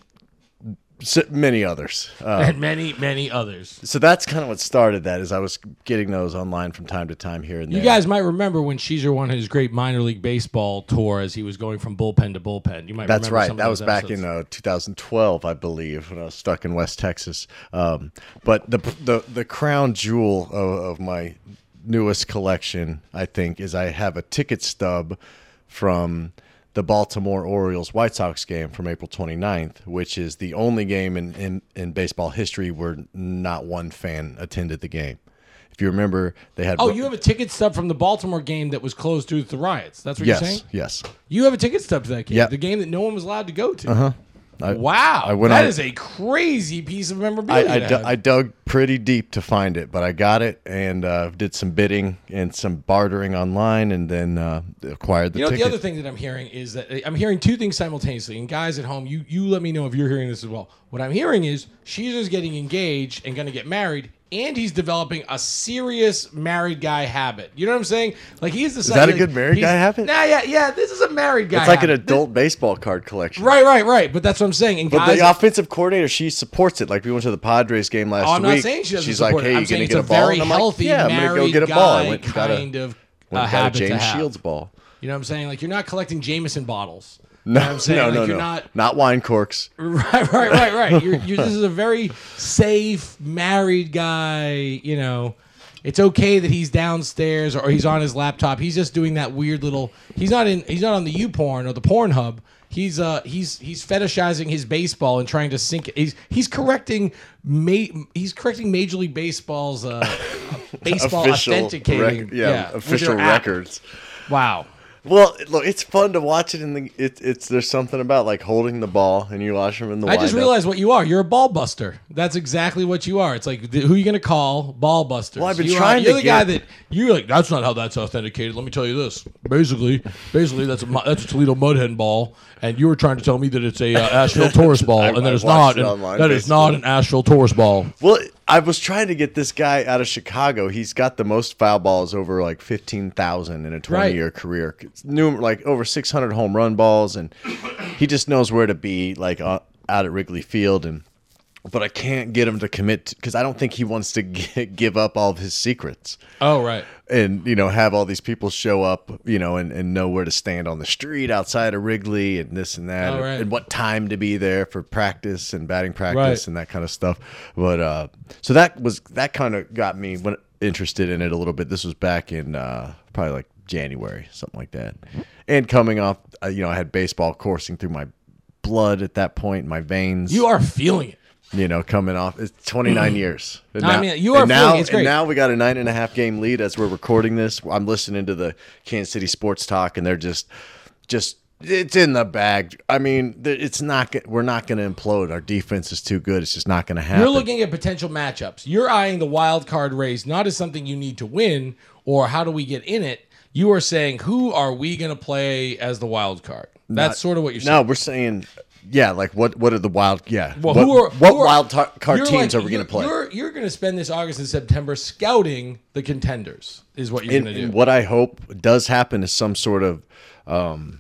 [SPEAKER 2] s- many others. Um,
[SPEAKER 3] And many, many others.
[SPEAKER 2] so that's kind of what started that. Is I was getting those online from time to time here and there.
[SPEAKER 3] You guys might remember when Sheezer won his great minor league baseball tour as he was going from bullpen to bullpen. You might
[SPEAKER 2] That's
[SPEAKER 3] remember
[SPEAKER 2] right.
[SPEAKER 3] some of
[SPEAKER 2] That was
[SPEAKER 3] those
[SPEAKER 2] back
[SPEAKER 3] episodes.
[SPEAKER 2] in uh, two thousand twelve, I believe, when I was stuck in West Texas. Um, but the the the crown jewel of, of my newest collection, I think, is I have a ticket stub from the Baltimore Orioles White Sox game from April twenty-ninth, which is the only game in, in, in baseball history where not one fan attended the game. If you remember, they had
[SPEAKER 3] Oh, you have a ticket stub from the Baltimore game that was closed due to the riots. That's what
[SPEAKER 2] yes,
[SPEAKER 3] you're saying?
[SPEAKER 2] yes.
[SPEAKER 3] You have a ticket stub to that game.
[SPEAKER 2] Yep.
[SPEAKER 3] The game that no one was allowed to go to.
[SPEAKER 2] Uh-huh. I,
[SPEAKER 3] Wow.
[SPEAKER 2] I went
[SPEAKER 3] That
[SPEAKER 2] on-
[SPEAKER 3] is a crazy piece of memorabilia.
[SPEAKER 2] I, I,
[SPEAKER 3] to
[SPEAKER 2] du-
[SPEAKER 3] have.
[SPEAKER 2] I dug pretty deep to find it, but I got it and uh, did some bidding and some bartering online, and then uh, acquired the
[SPEAKER 3] You know,
[SPEAKER 2] ticket.
[SPEAKER 3] the other thing that I'm hearing is that I'm hearing two things simultaneously. And guys at home, you you let me know if you're hearing this as well. What I'm hearing is Sheezer's getting engaged and going to get married, and he's developing a serious married guy habit. You know what I'm saying? Like he's decided.
[SPEAKER 2] that a
[SPEAKER 3] like,
[SPEAKER 2] good married
[SPEAKER 3] he's-
[SPEAKER 2] guy habit?
[SPEAKER 3] Nah, yeah, yeah. This is a married guy.
[SPEAKER 2] It's like an
[SPEAKER 3] habit.
[SPEAKER 2] adult baseball card collection.
[SPEAKER 3] Right, right, right. But that's what I'm saying. And
[SPEAKER 2] But
[SPEAKER 3] guys,
[SPEAKER 2] the offensive coordinator, she supports it. Like we went to the Padres game last
[SPEAKER 3] oh, I'm
[SPEAKER 2] week.
[SPEAKER 3] not saying she doesn't
[SPEAKER 2] She's
[SPEAKER 3] support
[SPEAKER 2] like,
[SPEAKER 3] it.
[SPEAKER 2] "Hey,
[SPEAKER 3] I'm
[SPEAKER 2] you
[SPEAKER 3] saying
[SPEAKER 2] gonna
[SPEAKER 3] it's
[SPEAKER 2] get
[SPEAKER 3] a
[SPEAKER 2] a ball?"
[SPEAKER 3] very
[SPEAKER 2] And I'm like,
[SPEAKER 3] healthy
[SPEAKER 2] "Yeah, I'm gonna go
[SPEAKER 3] married
[SPEAKER 2] get a ball." I
[SPEAKER 3] guy
[SPEAKER 2] went and got a,
[SPEAKER 3] kind of
[SPEAKER 2] went
[SPEAKER 3] a
[SPEAKER 2] and got a
[SPEAKER 3] habit to
[SPEAKER 2] James
[SPEAKER 3] have.
[SPEAKER 2] Shields ball.
[SPEAKER 3] You know what I'm saying? Like you're not collecting Jameson bottles.
[SPEAKER 2] No,
[SPEAKER 3] You know what I'm saying?
[SPEAKER 2] no,
[SPEAKER 3] Like,
[SPEAKER 2] no,
[SPEAKER 3] you're
[SPEAKER 2] no.
[SPEAKER 3] not
[SPEAKER 2] Not wine corks.
[SPEAKER 3] Right, right, right, right. You're, you're, this is a very safe married guy. You know, it's okay that he's downstairs or he's on his laptop. He's just doing that weird little. He's not in. He's not on the YouPorn or the Pornhub. He's uh he's he's fetishizing his baseball and trying to sync it. He's he's correcting ma- he's correcting Major League Baseball's uh, baseball authenticating.
[SPEAKER 2] rec- yeah,
[SPEAKER 3] with
[SPEAKER 2] official
[SPEAKER 3] their app.
[SPEAKER 2] records.
[SPEAKER 3] Wow.
[SPEAKER 2] Well, look, it's fun to watch it in the. It, it's there's something about like holding the ball and you watch them in the.
[SPEAKER 3] I just
[SPEAKER 2] windup.
[SPEAKER 3] realized what you are. You're a ball buster. That's exactly what you are. It's like, th- who are you going to call? Ball busters.
[SPEAKER 2] Well, I've been
[SPEAKER 3] you
[SPEAKER 2] trying
[SPEAKER 3] are, You're
[SPEAKER 2] to
[SPEAKER 3] the guy
[SPEAKER 2] get-
[SPEAKER 3] that you're like. That's not how that's authenticated. Let me tell you this. Basically, basically that's a Mo- that's a Toledo Mudhen ball, and you were trying to tell me that it's a uh, Asheville Taurus ball,
[SPEAKER 2] I-
[SPEAKER 3] and that
[SPEAKER 2] I
[SPEAKER 3] is
[SPEAKER 2] watched
[SPEAKER 3] not.
[SPEAKER 2] it
[SPEAKER 3] An,
[SPEAKER 2] online,
[SPEAKER 3] that is not an Asheville Taurus ball.
[SPEAKER 2] Well, I was trying to get this guy out of Chicago. He's got the most foul balls, over like fifteen thousand in a twenty-year career. It's new, like over six hundred home run balls, and he just knows where to be, like uh, out at Wrigley Field. And but I can't get him to commit because I don't think he wants to g- give up all of his secrets.
[SPEAKER 3] Oh right.
[SPEAKER 2] And, you know, have all these people show up, you know, and, and know where to stand on the street outside of Wrigley and this and that.
[SPEAKER 3] Oh,
[SPEAKER 2] and,
[SPEAKER 3] right.
[SPEAKER 2] and what time to be there for practice and batting practice
[SPEAKER 3] Right.
[SPEAKER 2] and that kind of stuff. But uh, so that was that kind of got me when, interested in it a little bit. This was back in uh, probably like January, something like that. And coming off, uh, you know, I had baseball coursing through my blood at that point, my veins.
[SPEAKER 3] You are feeling it.
[SPEAKER 2] You know, coming off, it's twenty-nine years. And
[SPEAKER 3] No, I mean, you are
[SPEAKER 2] and now,
[SPEAKER 3] feeling it. It's great.
[SPEAKER 2] And now we got a nine and a half game lead as we're recording this. I'm listening to the Kansas City Sports Talk, and they're just, just, it's in the bag. I mean, th- it's not. g- We're not going to implode. Our defense is too good. It's just not going to happen.
[SPEAKER 3] You're looking at potential matchups. You're eyeing the wild card race not as something you need to win or how do we get in it. You are saying, who are we going to play as the wild card? That's
[SPEAKER 2] Not-
[SPEAKER 3] sort of what you're
[SPEAKER 2] No,
[SPEAKER 3] saying.
[SPEAKER 2] we're saying, yeah, like what? What are the wild? Yeah,
[SPEAKER 3] Well,
[SPEAKER 2] what,
[SPEAKER 3] who are
[SPEAKER 2] what
[SPEAKER 3] who are-
[SPEAKER 2] wild tar- card
[SPEAKER 3] you're
[SPEAKER 2] teams
[SPEAKER 3] like-
[SPEAKER 2] are we going to
[SPEAKER 3] you're-
[SPEAKER 2] play?
[SPEAKER 3] You're you're going to spend this August and September scouting the contenders. Is what you're
[SPEAKER 2] And,
[SPEAKER 3] going to do.
[SPEAKER 2] and what I hope does happen is some sort of um,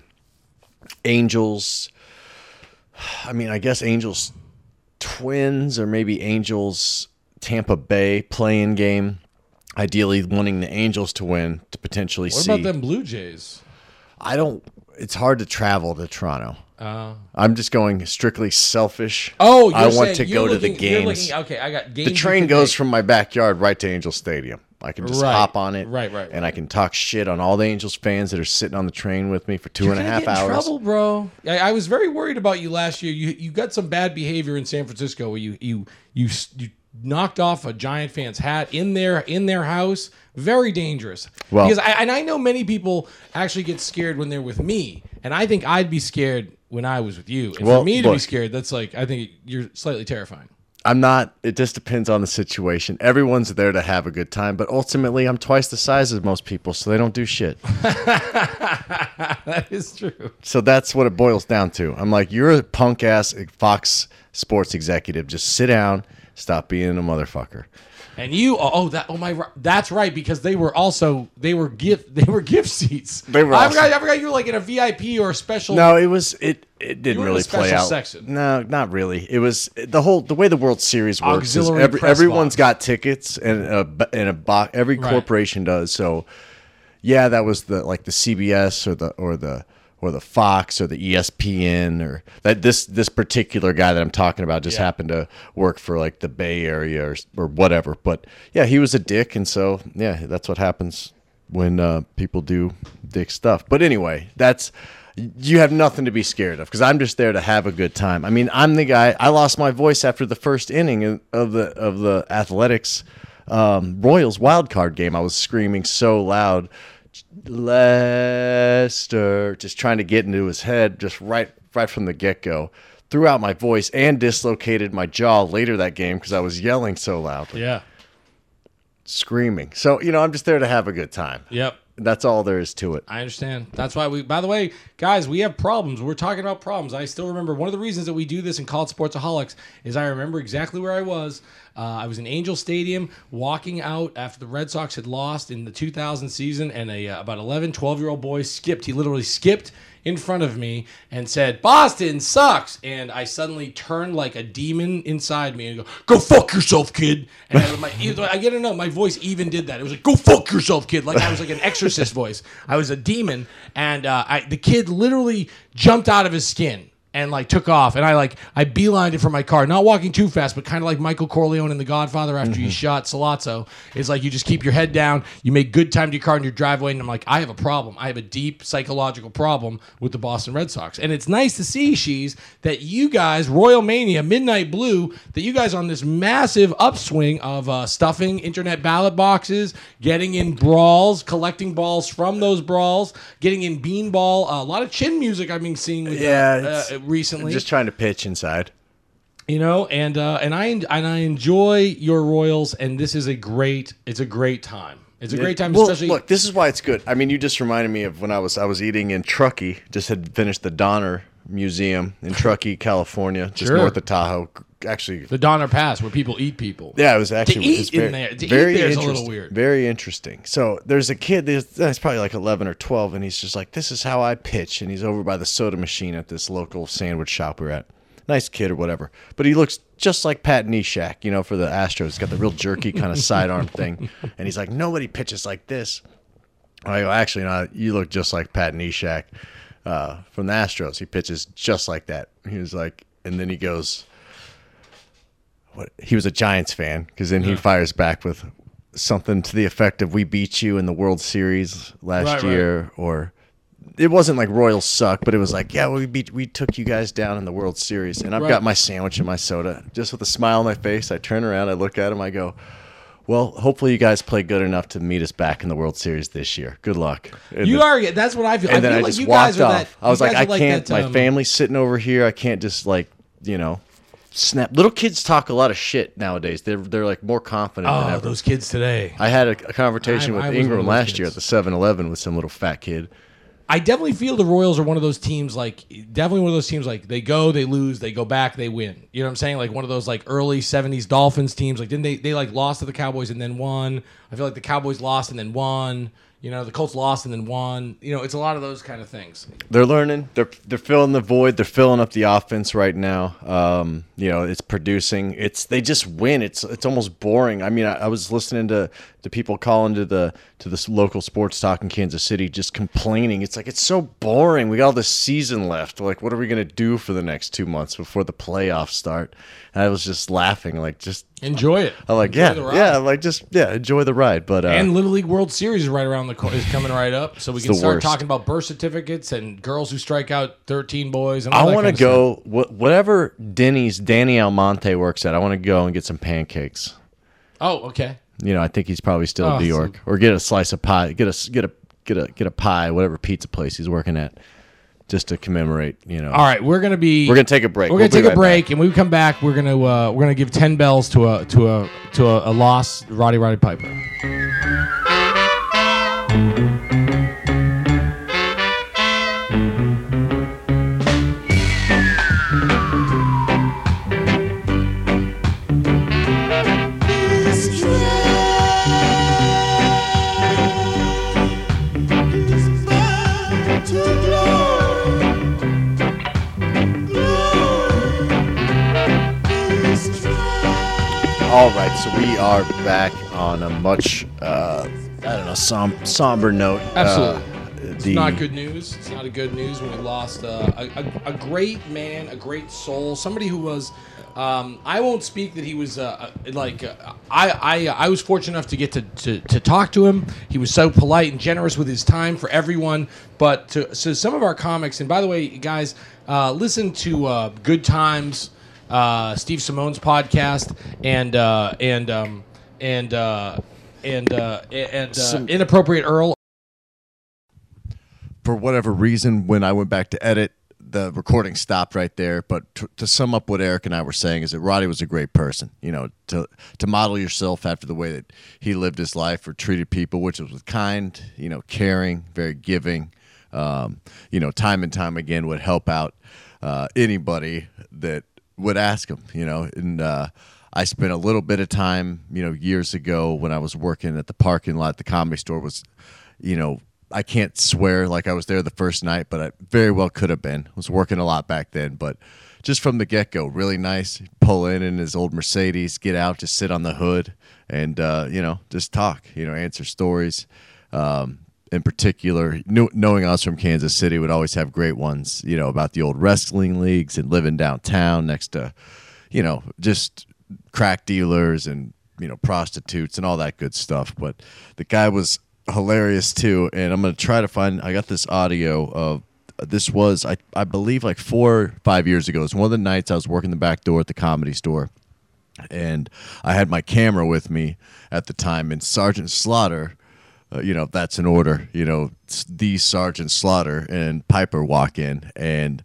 [SPEAKER 2] Angels. I mean, I guess Angels Twins or maybe Angels Tampa Bay playing game. Ideally, wanting the Angels to win to potentially
[SPEAKER 3] what
[SPEAKER 2] see.
[SPEAKER 3] about them Blue Jays?
[SPEAKER 2] I don't. It's hard to travel to Toronto.
[SPEAKER 3] Uh,
[SPEAKER 2] I'm just going strictly selfish.
[SPEAKER 3] oh, you're
[SPEAKER 2] I want
[SPEAKER 3] saying
[SPEAKER 2] to
[SPEAKER 3] you're
[SPEAKER 2] go to the
[SPEAKER 3] looking- you're
[SPEAKER 2] games.
[SPEAKER 3] looking- okay, I got games.
[SPEAKER 2] The train
[SPEAKER 3] you can
[SPEAKER 2] goes
[SPEAKER 3] make.
[SPEAKER 2] from my backyard right to Angel Stadium. I can just
[SPEAKER 3] Right.
[SPEAKER 2] hop on it,
[SPEAKER 3] Right, right,
[SPEAKER 2] and
[SPEAKER 3] right.
[SPEAKER 2] I can talk shit on all the Angels fans that are sitting on the train with me for two
[SPEAKER 3] You're
[SPEAKER 2] and a
[SPEAKER 3] gonna
[SPEAKER 2] half
[SPEAKER 3] get in
[SPEAKER 2] hours.
[SPEAKER 3] trouble, bro. I, I was very worried about you last year. You you got some bad behavior in San Francisco where you you you you knocked off a Giant fan's hat in their in their house. Very dangerous.
[SPEAKER 2] Well-
[SPEAKER 3] because I and I know many people actually get scared when they're with me, and I think I'd be scared when I was with you. And
[SPEAKER 2] Well,
[SPEAKER 3] for me to be
[SPEAKER 2] look.
[SPEAKER 3] scared, that's like I think you're slightly terrifying.
[SPEAKER 2] I'm not. It just depends on the situation. Everyone's there to have a good time, but ultimately, I'm twice the size of most people, so they don't do shit.
[SPEAKER 3] That is true.
[SPEAKER 2] So that's what it boils down to. I'm like, you're a punk ass Fox Sports executive. Just sit down. Stop being a motherfucker.
[SPEAKER 3] And you, oh, that, oh my, that's right, because they were also, they were gift, they were gift seats.
[SPEAKER 2] They were.
[SPEAKER 3] I
[SPEAKER 2] Awesome.
[SPEAKER 3] forgot, I forgot you were like in a V I P or a special.
[SPEAKER 2] No, it was it. It didn't
[SPEAKER 3] You were in
[SPEAKER 2] really
[SPEAKER 3] a special
[SPEAKER 2] play out.
[SPEAKER 3] section.
[SPEAKER 2] No, not really. It was the whole the way the World Series works. Is
[SPEAKER 3] Auxiliary
[SPEAKER 2] every,
[SPEAKER 3] press
[SPEAKER 2] everyone's
[SPEAKER 3] box.
[SPEAKER 2] got tickets and a and a box. Every
[SPEAKER 3] Right.
[SPEAKER 2] corporation does. So, yeah, that was the like the C B S or the or the or the Fox or the E S P N or that this this particular guy that I'm talking about just
[SPEAKER 3] Yeah.
[SPEAKER 2] happened to work for like the Bay Area or or whatever. But yeah, he was a dick, and so yeah, that's what happens when uh, people do dick stuff. But anyway, that's. You have nothing to be scared of because I'm just there to have a good time. I mean, I'm the guy. I lost my voice after the first inning of the of the Athletics um, Royals wild card game. I was screaming so loud, Lester, just trying to get into his head, just right right from the get go. Threw out my voice and dislocated my jaw later that game because I was yelling so loudly,
[SPEAKER 3] Yeah.
[SPEAKER 2] screaming. So you know, I'm just there to have a good time.
[SPEAKER 3] Yep.
[SPEAKER 2] That's all there is to it.
[SPEAKER 3] I understand. That's why we, by the way, guys, we have problems. We're talking about problems. I still remember one of the reasons that we do this in College Sportsaholics is I remember exactly where I was. Uh, I was in Angel Stadium walking out after the Red Sox had lost in the two thousand season, and a uh, about eleven, twelve-year-old boy skipped. He literally skipped in front of me and said, "Boston sucks." And I suddenly turned like a demon inside me and go, "Go fuck yourself, kid." And I, my, I get to know, my voice even did that. It was like, "Go fuck yourself, kid." Like I was like an exorcist voice. I was a demon. And uh, I, the kid literally jumped out of his skin and like took off, and I like I beelined it for my car, not walking too fast, but kind of like Michael Corleone in The Godfather after he shot Sollozzo. It's like you just keep your head down, you make good time to your car in your driveway, and I'm like, I have a problem. I have a deep psychological problem with the Boston Red Sox, and it's nice to see, Shees, that you guys, Royal Mania, Midnight Blue, that you guys on this massive upswing of uh, stuffing internet ballot boxes, getting in brawls, collecting balls from those brawls, getting in beanball, uh, a lot of chin music I've been seeing with,
[SPEAKER 2] Yeah,
[SPEAKER 3] uh,
[SPEAKER 2] it's-
[SPEAKER 3] uh, recently,
[SPEAKER 2] Just trying to pitch inside.
[SPEAKER 3] you know, and uh, and I and I enjoy your Royals, and this is a great, it's a great time. It's a great time,
[SPEAKER 2] Well,
[SPEAKER 3] especially.
[SPEAKER 2] look, this is why it's good. I mean, you just reminded me of when I was I was eating in Truckee. Just had finished the Donner Museum in Truckee, California, just
[SPEAKER 3] Sure.
[SPEAKER 2] north of Tahoe. Actually,
[SPEAKER 3] the Donner Pass, where people eat people.
[SPEAKER 2] yeah, it was actually
[SPEAKER 3] eat
[SPEAKER 2] it's
[SPEAKER 3] in
[SPEAKER 2] very,
[SPEAKER 3] there- to eat
[SPEAKER 2] very
[SPEAKER 3] there is a little
[SPEAKER 2] interesting,
[SPEAKER 3] weird.
[SPEAKER 2] Very interesting. So there's a kid. There's, there's probably like eleven or twelve, and he's just like, "This is how I pitch." And he's over by the soda machine at this local sandwich shop we're at. Nice kid or whatever, but he looks just like Pat Neshek, you know, for the Astros. He's got the real jerky kind of sidearm thing, and he's like, "Nobody pitches like this." I go, "Actually, no, you look just like Pat Neshek uh, from the Astros. He pitches just like that." He was like, and then he goes. What, he was a Giants fan because then he fires back with something to the effect of "We beat you in the World Series last
[SPEAKER 3] Right, right.
[SPEAKER 2] year," or it wasn't like Royals suck, but it was like, "Yeah, well, we beat, we took you guys down in the World Series." And I've
[SPEAKER 3] Right.
[SPEAKER 2] got my sandwich and my soda, just with a smile on my face. I turn around, I look at him, I go, "Well, hopefully you guys play good enough to meet us back in the World Series this year. Good luck." And
[SPEAKER 3] You
[SPEAKER 2] then-
[SPEAKER 3] are. That's what I feel.
[SPEAKER 2] and
[SPEAKER 3] I
[SPEAKER 2] then
[SPEAKER 3] feel
[SPEAKER 2] I
[SPEAKER 3] like
[SPEAKER 2] just
[SPEAKER 3] you guys
[SPEAKER 2] walked
[SPEAKER 3] are
[SPEAKER 2] off.
[SPEAKER 3] that.
[SPEAKER 2] I was
[SPEAKER 3] you
[SPEAKER 2] like,
[SPEAKER 3] guys
[SPEAKER 2] I
[SPEAKER 3] are
[SPEAKER 2] can't.
[SPEAKER 3] that,
[SPEAKER 2] my
[SPEAKER 3] um,
[SPEAKER 2] family's sitting over here. I can't just like, you know, snap. Little kids talk a lot of shit nowadays. They're they're like more confident than
[SPEAKER 3] Oh,
[SPEAKER 2] ever.
[SPEAKER 3] those kids today.
[SPEAKER 2] I had a, a conversation
[SPEAKER 3] I-
[SPEAKER 2] with
[SPEAKER 3] I was one of
[SPEAKER 2] Ingram
[SPEAKER 3] those
[SPEAKER 2] last year
[SPEAKER 3] kids.
[SPEAKER 2] at the seven eleven with some little fat kid.
[SPEAKER 3] I definitely feel the Royals are one of those teams, like, definitely one of those teams, like, they go, they lose, they go back, they win. You know what I'm saying? Like, one of those, like, early seventies Dolphins teams. Like, didn't they, they like, lost to the Cowboys and then won. I feel like the Cowboys lost and then won. You know, the Colts lost and then won. You know, it's a lot of those kind of things.
[SPEAKER 2] They're learning. They're they're filling the void. They're filling up the offense right now. Um, you know, it's producing. It's they just win. It's it's almost boring. I mean, I, I was listening to to people calling to the to this local sports talk in Kansas City, just complaining. It's like it's so boring. We got all this season left. Like, what are we gonna do for the next two months before the playoffs start? And I was just laughing, like just.
[SPEAKER 3] Enjoy it.
[SPEAKER 2] I'm like,
[SPEAKER 3] Enjoy
[SPEAKER 2] yeah,
[SPEAKER 3] the ride.
[SPEAKER 2] yeah, like just yeah, enjoy the ride. But uh,
[SPEAKER 3] And Little League World Series is right around the corner, is coming right up, so we can
[SPEAKER 2] the
[SPEAKER 3] start
[SPEAKER 2] worst.
[SPEAKER 3] talking about birth certificates and girls who strike out thirteen boys. And
[SPEAKER 2] I
[SPEAKER 3] all that
[SPEAKER 2] want to
[SPEAKER 3] kind of stuff.
[SPEAKER 2] go wh- whatever Denny's Danny Almonte works at. I want to go and get some pancakes.
[SPEAKER 3] Oh, okay.
[SPEAKER 2] You know, I think he's probably still
[SPEAKER 3] Oh,
[SPEAKER 2] in New
[SPEAKER 3] so-
[SPEAKER 2] York, or get a slice of pie, get a get a get a get a pie, whatever pizza place he's working at. just to commemorate. You know.
[SPEAKER 3] All right, we're gonna be.
[SPEAKER 2] We're gonna take a break.
[SPEAKER 3] We're
[SPEAKER 2] We'll
[SPEAKER 3] gonna
[SPEAKER 2] be
[SPEAKER 3] take a
[SPEAKER 2] right
[SPEAKER 3] break,
[SPEAKER 2] back.
[SPEAKER 3] and when we come back, we're gonna uh, we're gonna give ten bells to a to a to a, a lost Roddy Roddy Piper.
[SPEAKER 2] All right, so we are back on a much, uh, I don't know, som- somber note.
[SPEAKER 3] Absolutely.
[SPEAKER 2] Uh,
[SPEAKER 3] It's
[SPEAKER 2] the,
[SPEAKER 3] not good news. It's not a good news when we lost uh, a, a, a great man, a great soul, somebody who was. Um, I won't speak that he was uh, like uh, I, I I was fortunate enough to get to, to, to talk to him. He was so polite and generous with his time for everyone. But to, so some of our comics, and by the way, guys, uh, listen to uh, Good Times, uh, Steve Simone's podcast, and uh, and um, and uh, and uh, and uh,
[SPEAKER 2] Some-
[SPEAKER 3] Inappropriate Earl.
[SPEAKER 2] For whatever reason, when I went back to edit, the recording stopped right there. But to, to sum up what Eric and I were saying is that Roddy was a great person. You know, to to model yourself after the way that he lived his life or treated people, which was with kind, you know, caring, very giving. Um, you know, time and time again would help out uh, anybody that would ask him. You know, and uh, I spent a little bit of time, you know, years ago when I was working at the parking lot at the Comedy Store. Was, you know. I can't swear like I was there the first night, but I very well could have been. I was working a lot back then, but just from the get-go, really nice. Pull in in his old Mercedes, get out, just sit on the hood, and, uh, you know, just talk, you know, answer stories. Um, in particular, knew, knowing us from Kansas City, would always have great ones, you know, about the old wrestling leagues and living downtown next to, you know, just crack dealers and, you know, prostitutes and all that good stuff. But the guy was hilarious too, and I'm gonna try to find. I got this audio of this was I I believe like four or five years ago. It was one of the nights I was working the back door at the Comedy Store, and I had my camera with me at the time. And Sergeant Slaughter, uh, you know, that's an order. You know, the Sergeant Slaughter and Piper walk in, and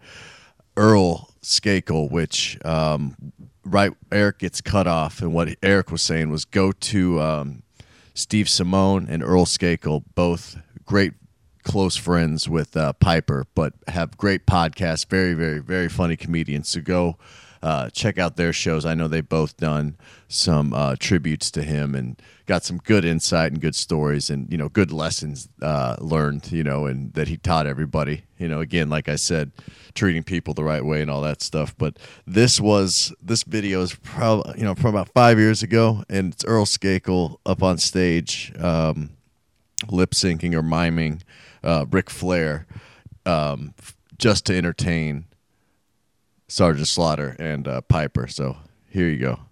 [SPEAKER 2] Earl Skakel, which um, right Eric gets cut off, and what Eric was saying was go to. Um, Steve Simone and Earl Skakel, both great close friends with uh, Piper, but have great podcasts, very, very, very funny comedians. So go uh, check out their shows. I know they've both done some uh, tributes to him and got some good insight and good stories and, you know, good lessons uh, learned, you know, and that he taught everybody. You know, again, like I said, treating people the right way and all that stuff. But this was this video is probably, you know, from about five years ago, and it's Earl Skakel up on stage, um, lip syncing or miming uh, Ric Flair, um, f- just to entertain Sergeant Slaughter and uh, Piper. So here you go.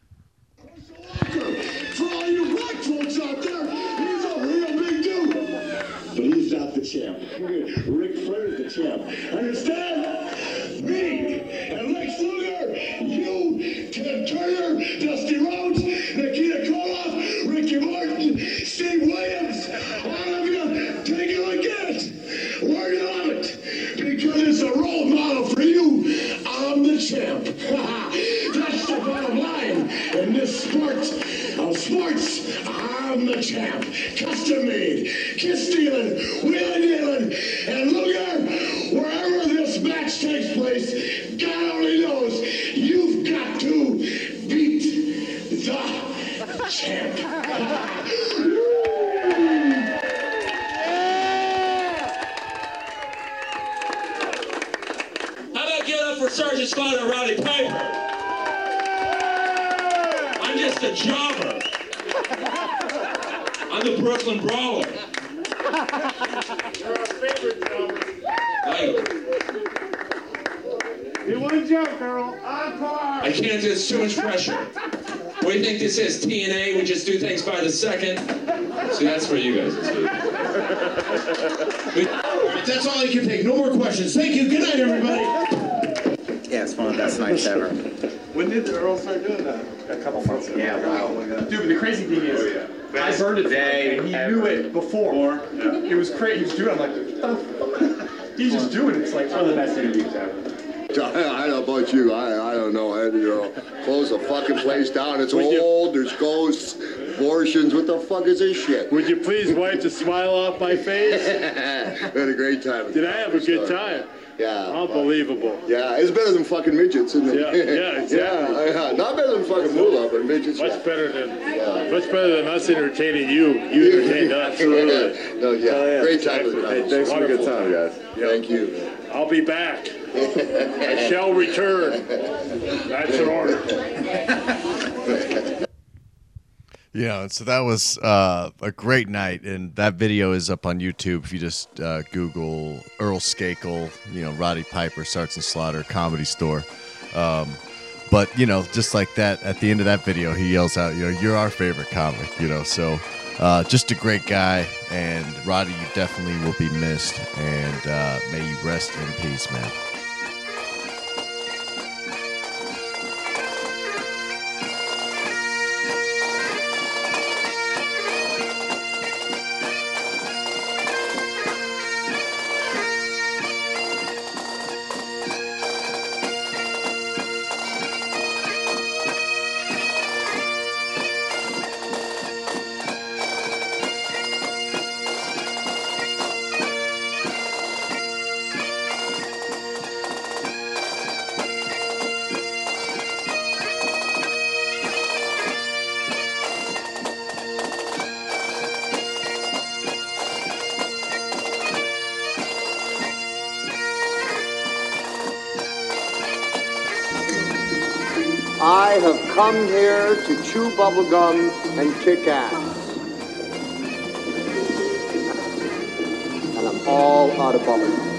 [SPEAKER 7] For all you black folks out there, he's a real big dude. But he's not the champ. Ric Flair is the champ. Understand? Me and Lex Luger, you, Ted Turner, Dusty Rhodes, Nikita Koloff, Ricky Martin, Steve Williams, all of you, take a look at it. Learn to love it. Because it's a role model for you. I'm the champ. That's the bottom line. In this sport of sports, I'm the champ. Custom made, kiss stealing, wheeling dealing, and Luger, wherever this match takes place, God only knows you've got to beat the champ.
[SPEAKER 8] How about give it up for Sergeant Slaughter and Roddy Piper? I'm just a jobber. I'm the Brooklyn Brawler.
[SPEAKER 7] You're our favorite jobber.
[SPEAKER 8] Thank you.
[SPEAKER 7] You want to jump, Earl? Encore!
[SPEAKER 8] I can't do it's too much pressure. What do you think this is? T N A? We just do things by the second? See, that's for you guys.
[SPEAKER 7] That's all you can take. No more questions. Thank you. Good night, everybody.
[SPEAKER 9] Yeah, it's one of the best nights ever.
[SPEAKER 10] When did the Earl start doing that?
[SPEAKER 9] A couple months ago. Yeah, wow.
[SPEAKER 10] Dude, but the crazy thing is, oh, yeah. I burned it today. He ever. knew it before. Yeah. It was crazy. He was doing it. I'm like, what the fuck? He He's just doing it. It's like one of the best interviews ever.
[SPEAKER 7] I don't know about you. I I don't know. I, you know, close the fucking place down. It's old. There's ghosts, abortions. What the fuck is this shit?
[SPEAKER 11] Would you please wipe the smile off my face?
[SPEAKER 7] We had a great time.
[SPEAKER 11] Did I have a good time?
[SPEAKER 7] Yeah.
[SPEAKER 11] Unbelievable.
[SPEAKER 7] Yeah, it's better than fucking midgets, isn't it?
[SPEAKER 11] Yeah, yeah, exactly.
[SPEAKER 7] yeah, yeah. Not better than fucking moolah, but midgets.
[SPEAKER 11] Much
[SPEAKER 7] yeah.
[SPEAKER 11] better than
[SPEAKER 7] yeah.
[SPEAKER 11] much better than us entertaining you. You entertained us.
[SPEAKER 7] Absolutely. No, yeah.
[SPEAKER 11] Oh, yeah.
[SPEAKER 7] Great time with the
[SPEAKER 11] Hey, thanks for a good time, guys.
[SPEAKER 7] Yeah. Thank you.
[SPEAKER 11] I'll be back. I shall return. That's an order.
[SPEAKER 2] Yeah, so that was uh, a great night, and that video is up on YouTube. If you just uh, Google Earl Skakel, you know, Roddy Piper, Starts and Slaughter, Comedy Store. Um, but, you know, just like that, at the end of that video, he yells out, you know, you're our favorite comic, you know. So uh, just a great guy, and Roddy, you definitely will be missed, and uh, may you rest in peace, man.
[SPEAKER 12] I have come here to chew bubblegum and kick ass. And I'm all out of bubblegum.